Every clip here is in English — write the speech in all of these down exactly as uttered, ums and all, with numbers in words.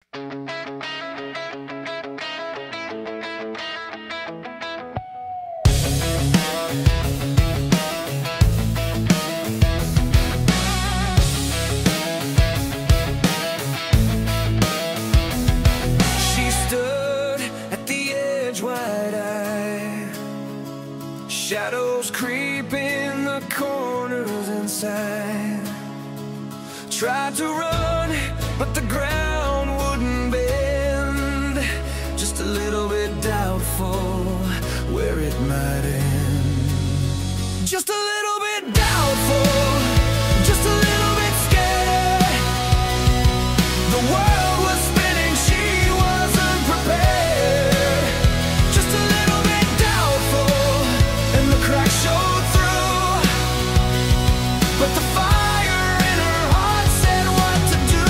Shadows creep in the corners inside. Tried to run, but the ground wouldn't bend. Just a little bit doubtful where it might end. Just a little bit doubtful, just a little bit scared. The world was spinning, she wasn't prepared. Just a little bit doubtful, and the cracks showed through. But the fire in her heart said what to do.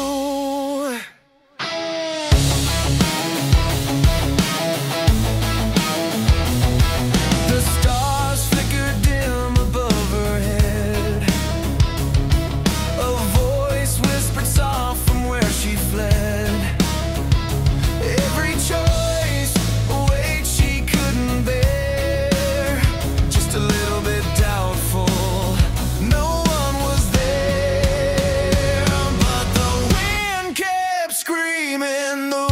The stars flickered dim above her head. A voice whispered soft from where she fled. Every choice, a weight she couldn't bear. Just a little bit doubtful, no one was there. But the wind kept screaming, the